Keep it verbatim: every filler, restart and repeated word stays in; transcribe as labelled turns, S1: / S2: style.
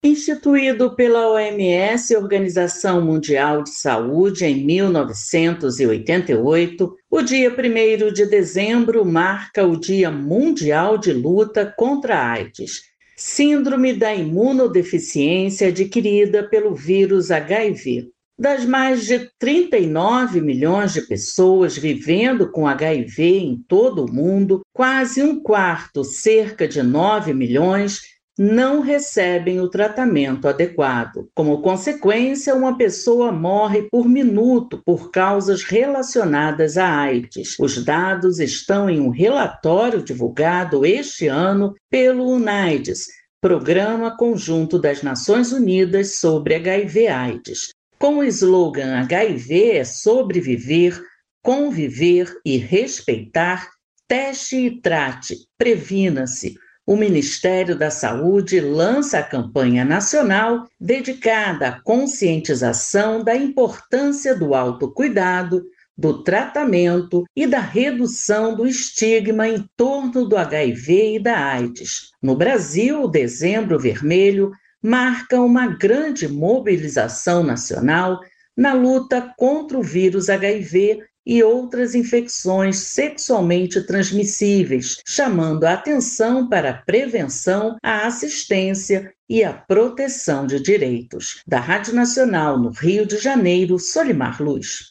S1: Instituído pela O M S, Organização Mundial de Saúde, em mil novecentos e oitenta e oito, o dia primeiro de dezembro marca o Dia Mundial de Luta contra a AIDS, síndrome da imunodeficiência adquirida pelo vírus H I V. Das mais de trinta e nove milhões de pessoas vivendo com H I V em todo o mundo, quase um quarto, cerca de nove milhões, não recebem o tratamento adequado. Como consequência, uma pessoa morre por minuto por causas relacionadas à AIDS. Os dados estão em um relatório divulgado este ano pelo UNAIDS, Programa Conjunto das Nações Unidas sobre H I V/AIDS. Com o slogan H I V é sobreviver, conviver e respeitar, teste e trate, previna-se. O Ministério da Saúde lança a campanha nacional dedicada à conscientização da importância do autocuidado, do tratamento e da redução do estigma em torno do H I V e da AIDS. No Brasil, o Dezembro Vermelho marca uma grande mobilização nacional na luta contra o vírus H I V e outras infecções sexualmente transmissíveis, chamando a atenção para a prevenção, a assistência e a proteção de direitos. Da Rádio Nacional no Rio de Janeiro, Solimar Luz.